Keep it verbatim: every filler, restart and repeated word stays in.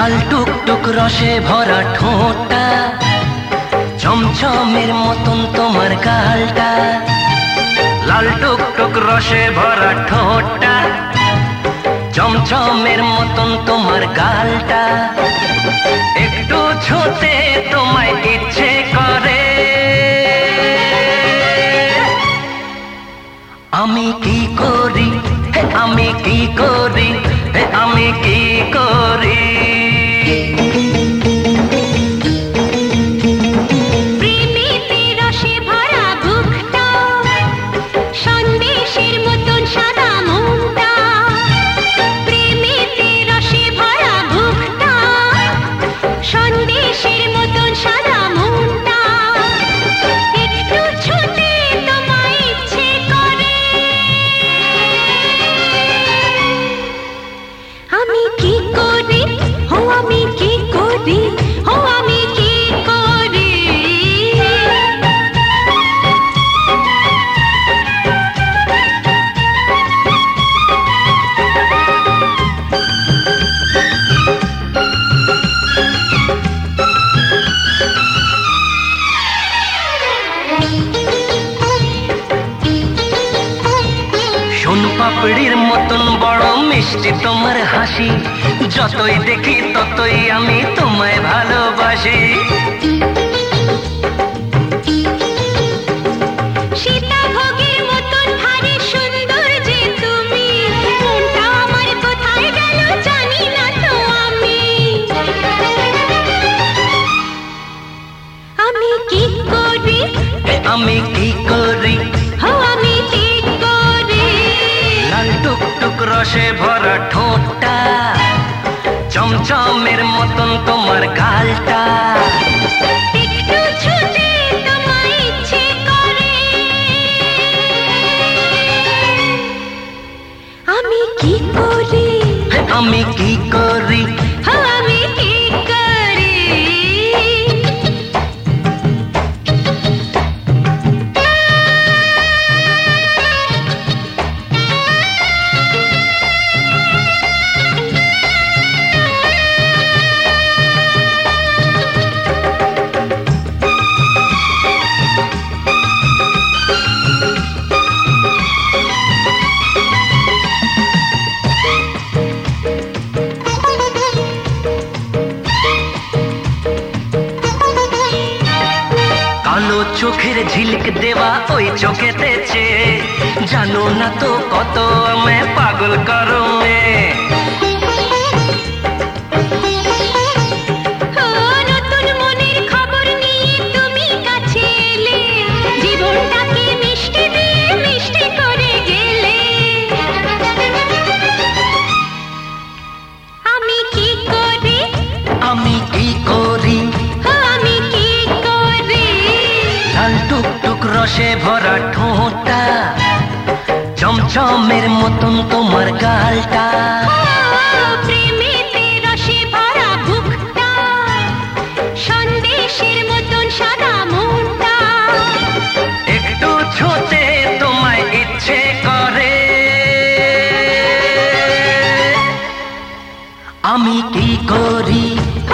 লাল টুকটুক রসে ভরা ঠোঁটটা, চমচমের মতন তোমার গালটা। লাল টুকটুক রসে ভরা ঠোঁটটা, চমচমের মতন তোমার গালটা। একটু ছুঁতে তোমায় ইচ্ছে করে, আমি কি করি, আমি কি করি, আমি কি করি। প্রেমেতে রসে ভরা বুকটা, সন্দেশের মতন সাদা মনটা। প্রেমেতে রসে ভরা বুকটা, সন্দেশের মতন সাদা মনটা। একটু ছুঁতে তোমায় ইচ্ছে করে, আমি কি করি, হো আমি কি করি, হো আমি কি করি। সোন পাপড়ির মতন বড় মিষ্টি তোমার হাসি, যতই দেখি ততই আমি তোমায় ভালোবাসি। সীতাভোগের মতন ভারী সুন্দর যে তুমি, মনটা আমার কোথায় গেল জানি না তো আমি। আমি কি করি, আমি কি করি, হো আমি কি করি। লাল টুকটুক রসে ভরা ঠোঁটটা, চমচমের মতন তোমার গালটা। একটু ছুঁতে তোমায় ইচ্ছে করে, আমি কি করি, আমি কি করি। হো আমি কি করি। কালো চোখের ঝিলিক দেওয়া ওই চোখেতে চেয়ে, জানো না তো কত আমায় পাগল করো মে। ও নতুন মনের খবর নিয়ে তুমি কাছে এলে, জীবনটাকে মিষ্টি দিয়ে মিষ্টি করে গেলে। আমি কি করি, আমি কি করি, হো আমি কি করি। লাল টুকটুক রসে ভরা ঠোঁটটা, চমচমের মতন তোমার গালটা। প্রেমেতে রসে ভরা বুকটা, সন্দেশের মতন সাদা মনটা। একটু ছুঁতে তোমায় ইচ্ছে করে, আমি কি করি,